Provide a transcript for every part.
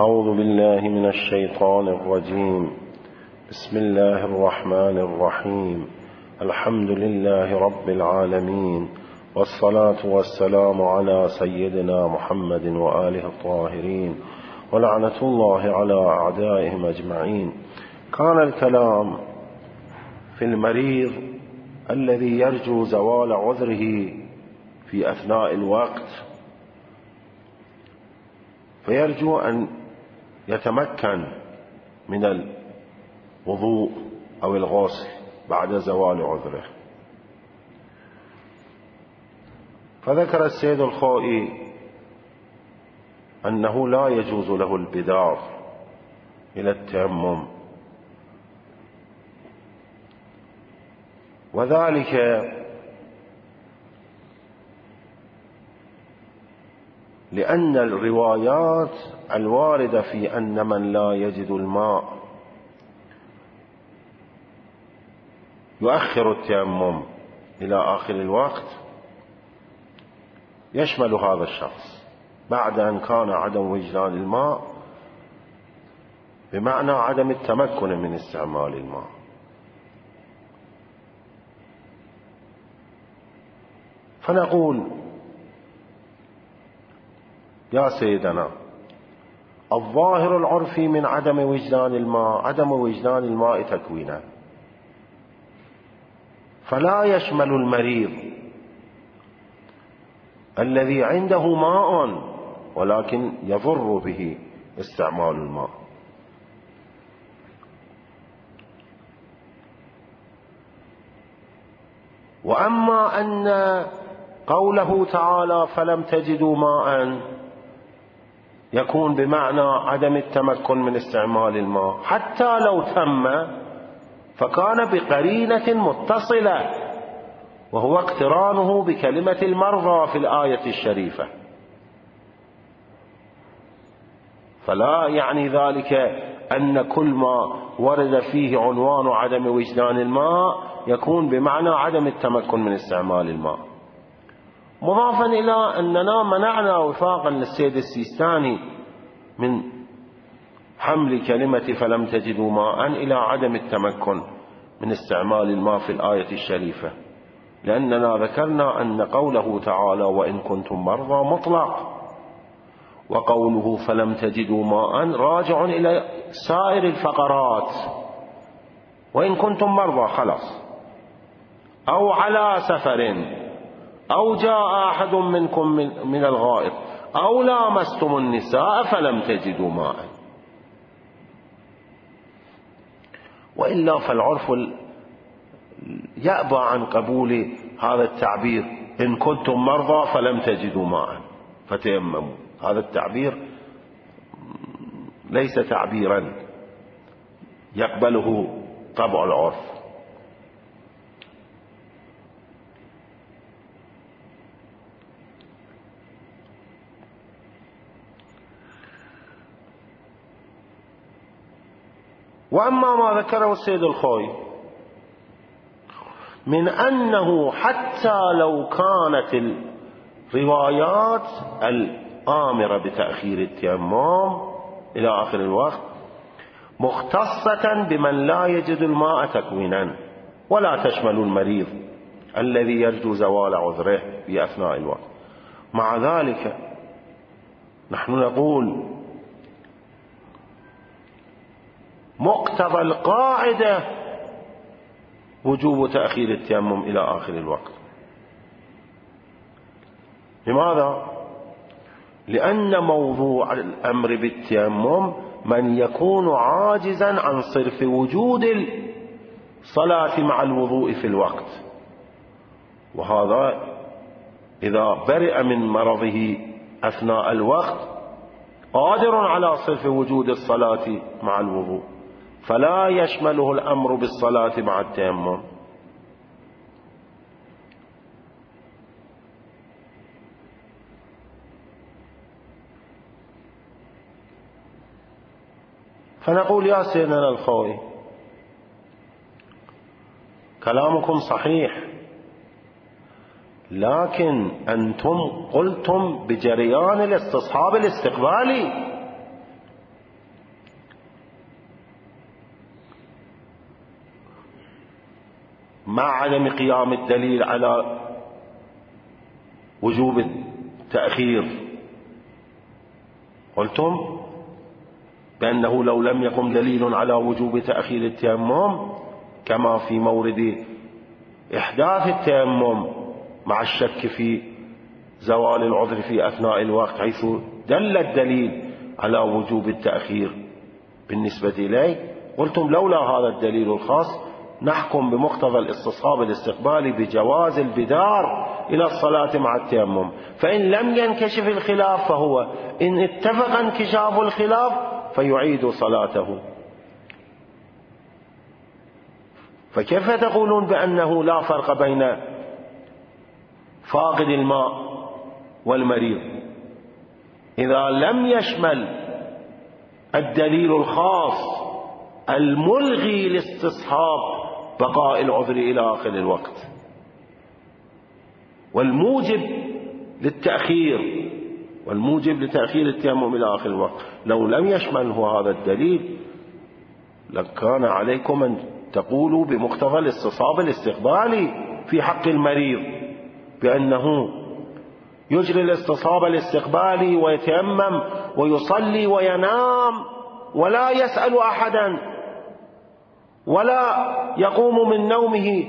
أعوذ بالله من الشيطان الرجيم. بسم الله الرحمن الرحيم. الحمد لله رب العالمين، والصلاة والسلام على سيدنا محمد وآله الطاهرين، ولعنة الله على أعدائهم أجمعين. كان الكلام في المريض الذي يرجو زوال عذره في أثناء الوقت، فيرجو أن يتمكن من الوضوء أو الغسل بعد زوال عذره. فذكر السيد الخوئي أنه لا يجوز له البدار إلى التيمم، وذلك لأن الروايات الواردة في أن من لا يجد الماء يؤخر التيمم إلى آخر الوقت يشمل هذا الشخص بعد أن كان عدم وجدان الماء بمعنى عدم التمكن من استعمال الماء. فنقول يا سيدنا، الظاهر العرفي من عدم وجدان الماء عدم وجدان الماء تكوينا، فلا يشمل المريض الذي عنده ماء ولكن يضر به استعمال الماء. وأما أن قوله تعالى فلم تجدوا ماء يكون بمعنى عدم التمكن من استعمال الماء، حتى لو تم فكان بقرينة متصلة، وهو اقترانه بكلمة المرضى في الآية الشريفة. فلا يعني ذلك أن كل ما ورد فيه عنوان عدم وجدان الماء يكون بمعنى عدم التمكن من استعمال الماء. مضافا إلى أننا منعنا وفاقا للسيد السيستاني من حمل كلمة فلم تجدوا ماء إلى عدم التمكن من استعمال الماء في الآية الشريفة، لأننا ذكرنا أن قوله تعالى وإن كنتم مرضى مطلق، وقوله فلم تجدوا ماء راجع إلى سائر الفقرات. وإن كنتم مرضى خلاص، أو على سفر، أو جاء أحد منكم من الغائط، أو لامستم النساء فلم تجدوا ماء. وإلا فالعرف يأبى عن قبول هذا التعبير إن كنتم مرضى فلم تجدوا ماء فتيمموا. هذا التعبير ليس تعبيرا يقبله طبع العرف. وأما ما ذكره السيد الخوئي من أنه حتى لو كانت الروايات الآمرة بتأخير التيمم إلى آخر الوقت مختصة بمن لا يجد الماء تكوينا، ولا تشمل المريض الذي يرجو زوال عذره في أثناء الوقت، مع ذلك نحن نقول مقتضى القاعدة وجوب تأخير التيمم إلى آخر الوقت. لماذا؟ لأن موضوع الأمر بالتيمم من يكون عاجزا عن صرف وجود الصلاة مع الوضوء في الوقت، وهذا إذا برئ من مرضه أثناء الوقت قادر على صرف وجود الصلاة مع الوضوء، فلا يشمله الأمر بالصلاة مع التيمم. فنقول يا سيدنا الخوئي، كلامكم صحيح، لكن أنتم قلتم بجريان الاستصحاب الاستقبالي، مع عدم قيام الدليل على وجوب التأخير. قلتم بأنه لو لم يقم دليل على وجوب تأخير التيمم كما في مورد إحداث التيمم مع الشك في زوال العذر في أثناء الوقت، حيث دل الدليل على وجوب التأخير بالنسبة إليه، قلتم لولا هذا الدليل الخاص نحكم بمقتضى الاستصحاب الاستقبالي بجواز البدار إلى الصلاة مع التيمم. فإن لم ينكشف الخلاف فهو، إن اتفق انكشاف الخلاف فيعيد صلاته. فكيف تقولون بأنه لا فرق بين فاقد الماء والمريض إذا لم يشمل الدليل الخاص الملغي لاستصحاب بقاء العذر إلى آخر الوقت والموجب لتأخير التيمم إلى آخر الوقت؟ لو لم يشمله هذا الدليل لكان عليكم أن تقولوا بمقتضى الاستصحاب الاستقبالي في حق المريض بأنه يجري الاستصحاب الاستقبالي ويتيمم ويصلي وينام ولا يسأل أحدا ولا يقوم من نومه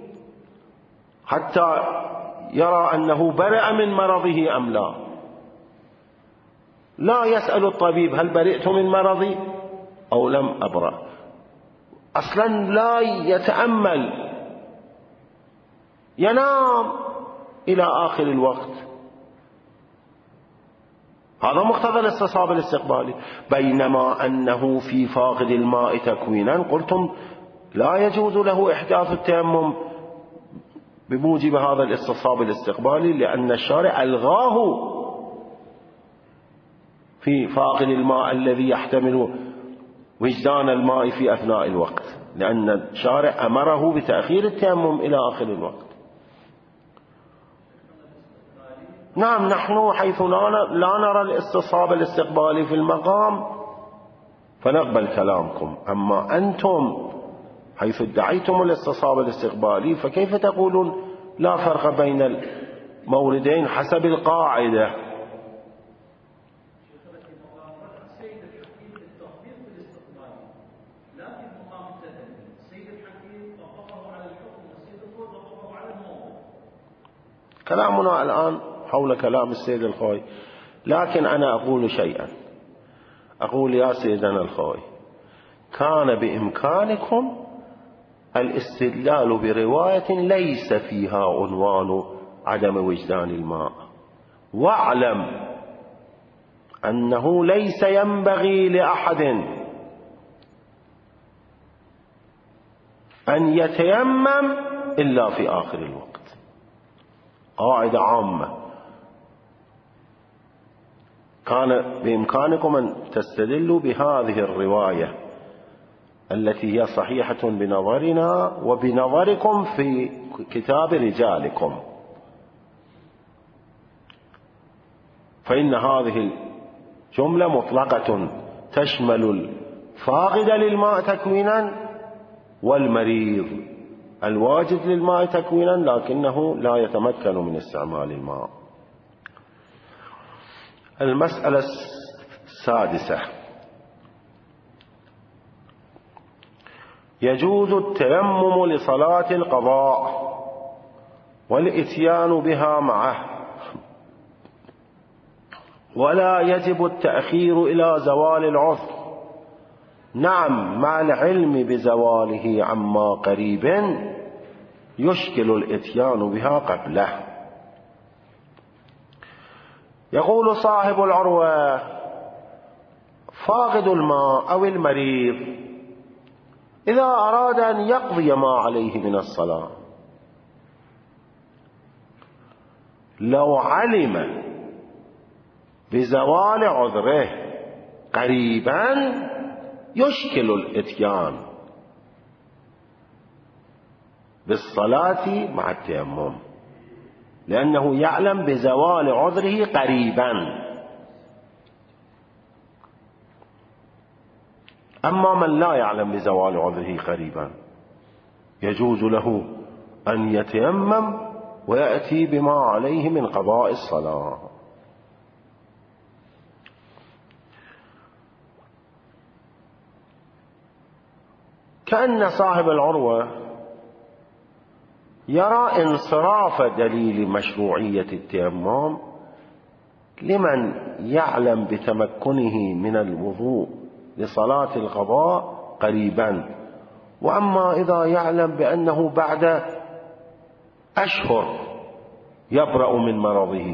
حتى يرى أنه برئ من مرضه أم لا. لا يسأل الطبيب هل برئت من مرضي أو لم أبرأ، أصلا لا يتأمل، ينام إلى آخر الوقت. هذا مقتضى الاستصحاب الاستقبالي. بينما أنه في فاقد الماء تكوينا قلتم لا يجوز له إحداث التيمم بموجب هذا الاستصحاب الاستقبالي، لأن الشارع ألغاه في فاقد الماء الذي يحتمل وجدان الماء في أثناء الوقت، لأن الشارع أمره بتأخير التيمم إلى آخر الوقت. نعم، نحن حيث لا نرى الاستصحاب الاستقبالي في المقام فنقبل كلامكم، أما أنتم حيث ادعيتم الاستصحاب الاستقبالي فكيف تقولون لا فرق بين الموردين حسب القاعدة؟ كلامنا الآن حول كلام السيد الخوي، لكن أنا أقول شيئا، أقول يا سيدنا الخوي كان بإمكانكم الاستدلال برواية ليس فيها عنوان عدم وجدان الماء، واعلم أنه ليس ينبغي لأحد أن يتيمم إلا في آخر الوقت. قاعدة عامة. كان بإمكانكم أن تستدلوا بهذه الرواية التي هي صحيحة بنظرنا وبنظركم في كتاب رجالكم، فإن هذه الجملة مطلقة تشمل الفاقد للماء تكوينا والمريض الواجد للماء تكوينا لكنه لا يتمكن من استعمال الماء. المسألة السادسة: يجوز التيمم لصلاة القضاء والإتيان بها معه، ولا يجب التأخير إلى زوال العذر. نعم، مع العلم بزواله عما قريب يشكل الإتيان بها قبله. يقول صاحب العروة: فاقد الماء أو المريض إذا أراد أن يقضي ما عليه من الصلاة لو علم بزوال عذره قريبا يشكل الإتيان بالصلاة مع التيمم، لأنه يعلم بزوال عذره قريبا. أما من لا يعلم بزوال عذره قريبا يجوز له أن يتيمم ويأتي بما عليه من قضاء الصلاة. كأن صاحب العروة يرى انصراف دليل مشروعية التيمم لمن يعلم بتمكنه من الوضوء لصلاة القضاء قريبا، وأما إذا يعلم بأنه بعد أشهر يبرأ من مرضه،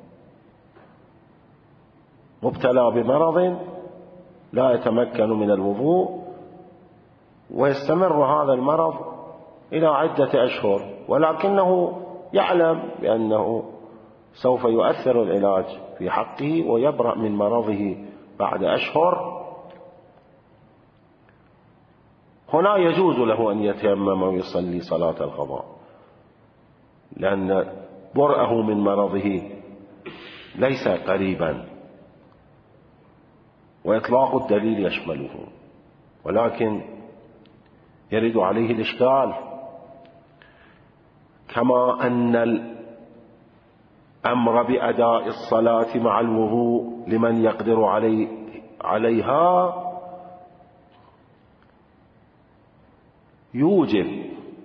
مبتلى بمرض لا يتمكن من الوضوء ويستمر هذا المرض إلى عدة أشهر، ولكنه يعلم بأنه سوف يؤثر العلاج في حقه ويبرأ من مرضه بعد أشهر، هنا يجوز له أن يتيمم ويصلي صلاة القضاء، لأن برأه من مرضه ليس قريبا وإطلاق الدليل يشمله. ولكن يرد عليه الإشكال، كما أن الأمر بأداء الصلاة مع الوضوء لمن يقدر عليها يوجب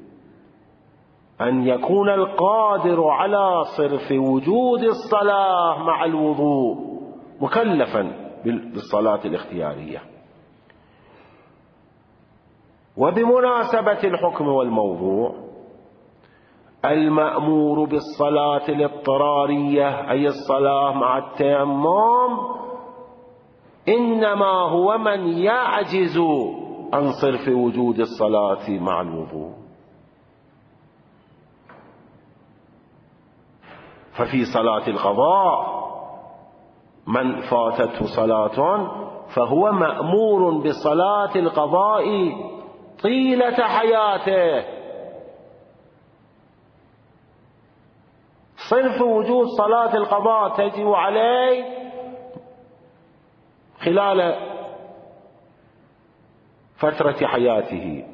أن يكون القادر على صرف وجود الصلاة مع الوضوء مكلفا بالصلاة الاختيارية. وبمناسبة الحكم والموضوع، المأمور بالصلاة الاضطرارية أي الصلاة مع التيمم إنما هو من يعجز عن صرف وجود الصلاة مع الوضوء. ففي صلاة القضاء من فاتته صلاة فهو مأمور بصلاة القضاء طيلة حياته. صرف وجود صلاة القضاء تجب عليه خلال فترة حياته،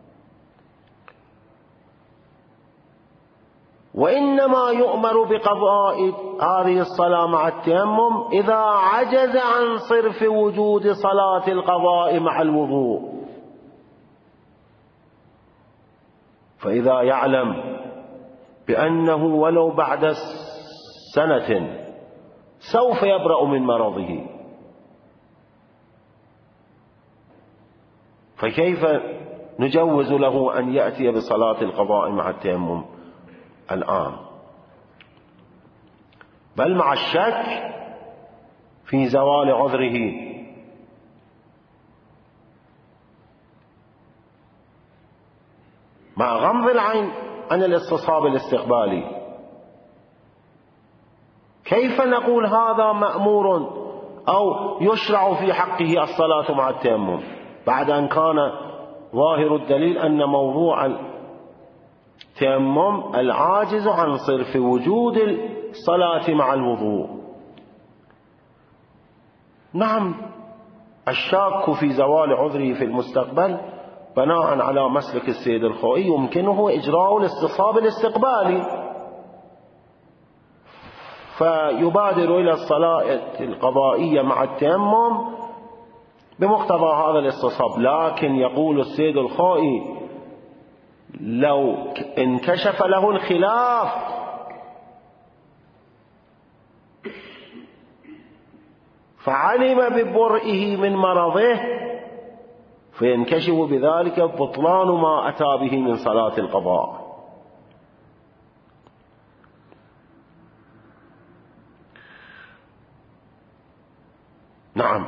وإنما يؤمر بقضاء هذه الصلاة مع التيمم إذا عجز عن صرف وجود صلاة القضاء مع الوضوء. فإذا يعلم بأنه ولو بعد سنة سوف يبرأ من مرضه، فكيف نجوز له أن يأتي بصلاة القضاء مع التيمم الآن؟ بل مع الشك في زوال عذره. مع غمض العين عن الاستصحاب الاستقبالي، كيف نقول هذا مأمور أو يشرع في حقه الصلاة مع التيمم بعد أن كان ظاهر الدليل أن موضوع التيمم العاجز عن صرف وجود الصلاة مع الوضوء؟ نعم، الشاك في زوال عذره في المستقبل بناء على مسلك السيد الخوئي يمكنه إجراء الاستصحاب الاستقبالي، فيبادر إلى الصلاة القضائية مع التيمم بمقتضى هذا الاستصحاب. لكن يقول السيد الخوئي لو انكشف له الخلاف فعلم ببرئه من مرضه فينكشف بذلك بطلان ما أتى به من صلاة القضاء. نعم،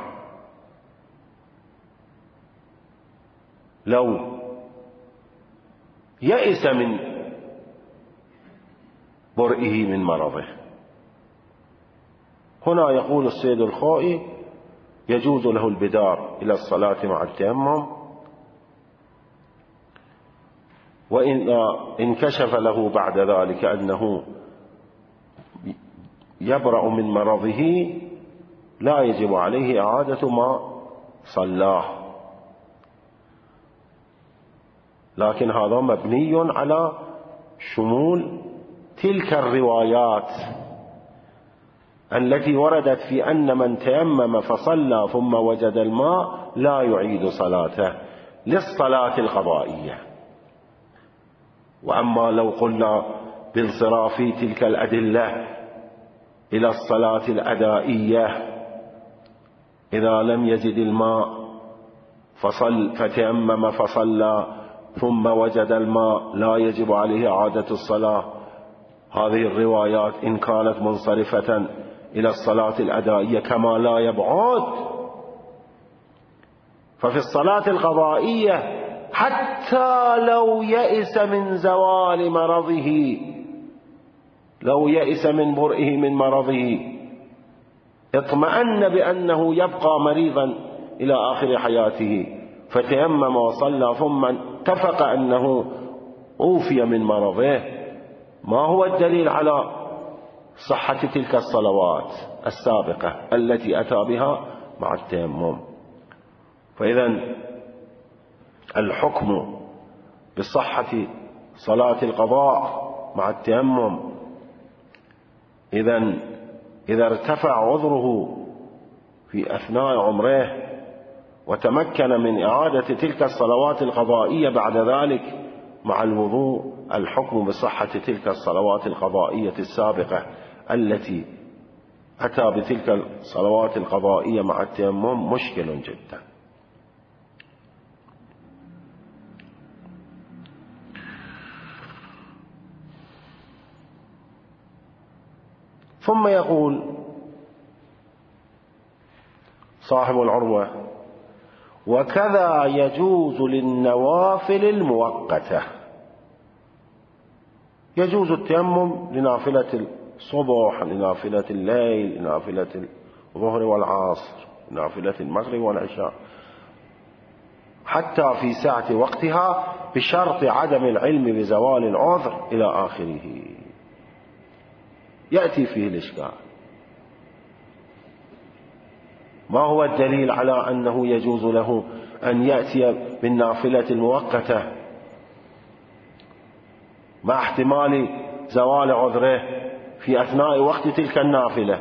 لو يئس من برئه من مرضه، هنا يقول السيد الخوئي يجوز له البدار إلى الصلاة مع التيمم، وإن انكشف له بعد ذلك أنه يبرأ من مرضه لا يجب عليه إعادة ما صلاه، لكن هذا مبني على شمول تلك الروايات التي وردت في أن من تيمم فصلى ثم وجد الماء لا يعيد صلاته للصلاة القضائية. وأما لو قلنا بانصراف تلك الأدلة إلى الصلاة الأدائية، إذا لم يجد الماء فتيمم فصلى ثم وجد الماء لا يجب عليه إعادة الصلاة، هذه الروايات إن كانت منصرفة إلى الصلاة الأدائية كما لا يبعد، ففي الصلاة القضائية حتى لو يئس من زوال مرضه، لو يئس من برئه من مرضه، اطمأن بأنه يبقى مريضا إلى آخر حياته، فتيمم وصلى ثم اتفق أنه أوفي من مرضه، ما هو الدليل على صحة تلك الصلوات السابقة التي أتى بها مع التيمم؟ فإذا الحكم بصحة صلاة القضاء مع التيمم إذا ارتفع عذره في أثناء عمره وتمكن من إعادة تلك الصلوات القضائية بعد ذلك مع الوضوء، الحكم بصحة تلك الصلوات القضائية السابقة التي أتى بتلك الصلوات القضائية مع التيمم مشكل جدا. ثم يقول صاحب العروة: وكذا يجوز للنوافل المؤقتة، يجوز التيمم لنافلة الصبح، لنافلة الليل، لنافلة الظهر والعصر، لنافلة المغرب والعشاء، حتى في ساعة وقتها بشرط عدم العلم بزوال العذر إلى آخره. يأتي فيه الإشكال: ما هو الدليل على أنه يجوز له أن يأتي بالنافلة المؤقتة مع احتمال زوال عذره في أثناء وقت تلك النافلة؟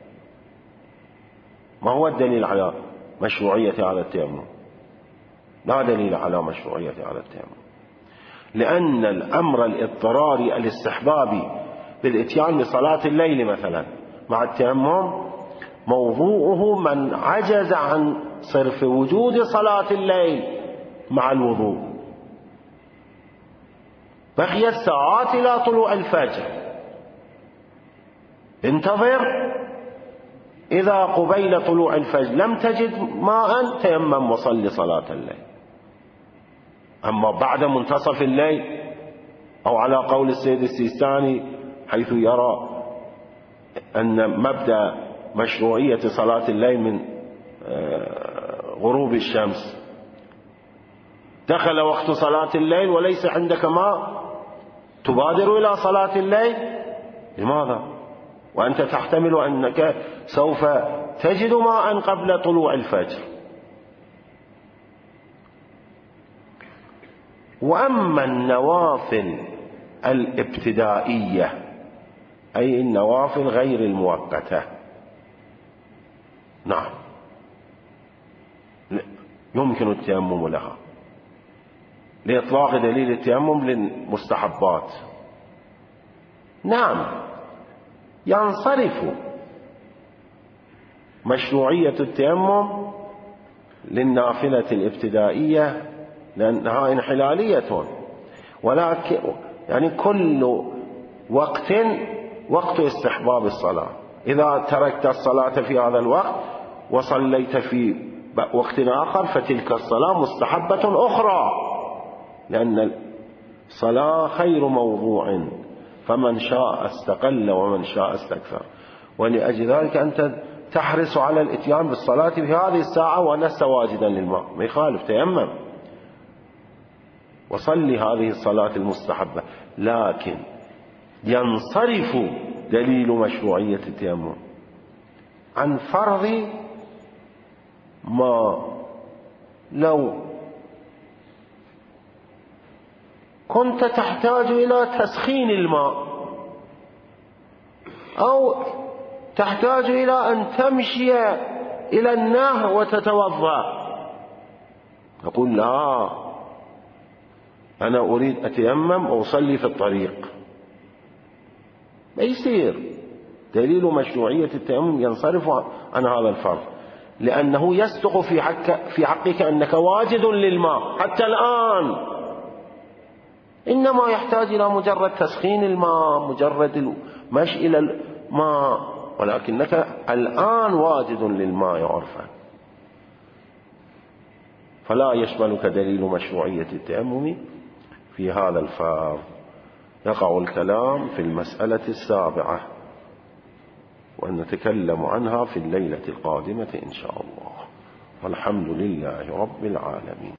ما هو الدليل على مشروعية على التيمم؟ لا دليل على مشروعية على التيمم، لأن الأمر الاضطراري الاستحبابي بالإتيان بصلاة الليل مثلا مع التيمم موضوعه من عجز عن صرف وجود صلاة الليل مع الوضوء، بقيت ساعات إلى طلوع الفجر، انتظر، إذا قبيل طلوع الفجر لم تجد ماء تيمم وصل صلاة الليل. أما بعد منتصف الليل، أو على قول السيد السيستاني حيث يرى أن مبدأ مشروعية صلاة الليل من غروب الشمس، دخل وقت صلاة الليل وليس عندك ماء تبادر إلى صلاة الليل، لماذا؟ وأنت تحتمل أنك سوف تجد ماء قبل طلوع الفجر. وأما النوافل الابتدائية، أي النوافل غير المؤقتة، نعم يمكن التيمم لها لإطلاق دليل التيمم للمستحبات. نعم ينصرف مشروعية التيمم للنافلة الابتدائية لأنها انحلالية، ولكن يعني كل وقت استحباب الصلاة، إذا تركت الصلاة في هذا الوقت وصليت في وقت آخر فتلك الصلاة مستحبة أخرى، لأن الصلاة خير موضوع، فمن شاء استقل ومن شاء استكثر. ولأجل ذلك أنت تحرص على الاتيان بالصلاة في هذه الساعة ولست واجدا للماء، ما يخالف، تيمم وصلي هذه الصلاة المستحبة، لكن ينصرف دليل مشروعية التيمم عن فرض ما لو كنت تحتاج إلى تسخين الماء أو تحتاج إلى أن تمشي إلى النهر وتتوضأ، تقول لا، أنا أريد أتيمم وأصلي في الطريق، ما يصير. دليل مشروعية التيمم ينصرف عن هذا الفرض، لأنه يصدق في حقك أنك واجد للماء حتى الآن، إنما يحتاج إلى مجرد تسخين الماء، مجرد المشي إلى الماء، ولكنك الآن واجد للماء عرفا. فلا يشملك دليل مشروعية التيمم في هذا الفرض. يقع الكلام في المسألة السابعة، ونتكلم عنها في الليلة القادمة إن شاء الله، والحمد لله رب العالمين.